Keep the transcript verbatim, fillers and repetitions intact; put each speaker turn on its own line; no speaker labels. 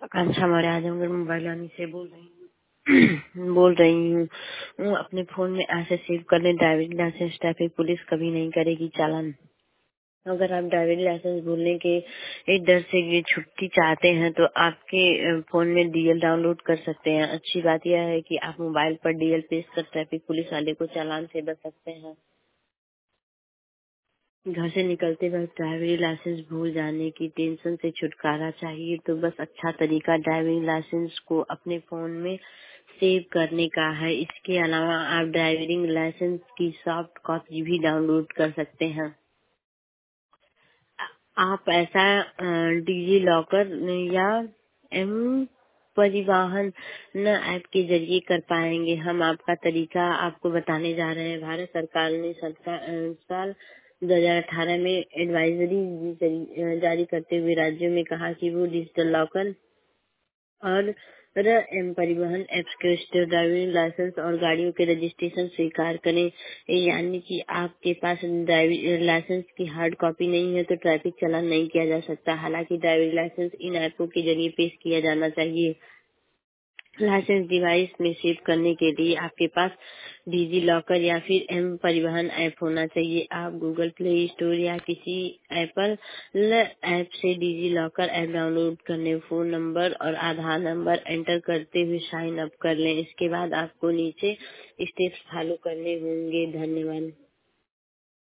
आकांक्षा Maurya Azamgarh mobile वाली से बोल रही हूँ बोल रही हूँ हूँ, अपने फोन में ऐसे सेव कर लें ड्राइविंग लाइसेंस ट्रैफिक पुलिस कभी नहीं करेगी चालान। अगर आप ड्राइविंग लाइसेंस भूलने के एक डर से ये छुट्टी चाहते हैं तो आपके अ, फोन में डीएल डाउनलोड कर सकते हैं। अच्छी बात यह है कि आप मोबाइल पर डीएल पेश कर ट्रैफिक पुलिस वाले को चालान से बच सकते हैं। घर से निकलते वक्त ड्राइविंग लाइसेंस भूल जाने की टेंशन से छुटकारा चाहिए तो बस अच्छा तरीका ड्राइविंग लाइसेंस को अपने फोन में सेव करने का है। इसके अलावा आप ड्राइविंग लाइसेंस की सॉफ्ट कॉपी भी डाउनलोड कर सकते हैं। आप ऐसा डिजी लॉकर या एम परिवहन न ऐप के जरिए कर पाएंगे। हम आपका तरीका आपको बताने जा रहे हैं। भारत सरकार ने सरकार अ, साल दो हज़ार अठारह में एडवाइजरी जारी करते हुए राज्यों में कहा कि वो डिजिटल लॉकर और एम परिवहन एप्स के स्टेट ड्राइविंग लाइसेंस और गाड़ियों के रजिस्ट्रेशन स्वीकार करें। यानी कि आपके पास ड्राइविंग लाइसेंस की हार्ड कॉपी नहीं है तो ट्रैफिक चालान नहीं किया जा सकता। हालांकि ड्राइविंग लाइसेंस इन ऐपों के जरिए पेश किया जाना चाहिए। लाइसेंस डिवाइस में सेव करने के लिए आपके पास डिजी लॉकर या फिर एम परिवहन ऐप होना चाहिए। आप गूगल प्ले स्टोर या किसी एप्पल ऐप से डिजी लॉकर ऐप डाउनलोड करने फोन नंबर और आधार नंबर एंटर करते हुए साइन अप कर लें। इसके बाद आपको नीचे स्टेप्स फॉलो करने होंगे। धन्यवाद।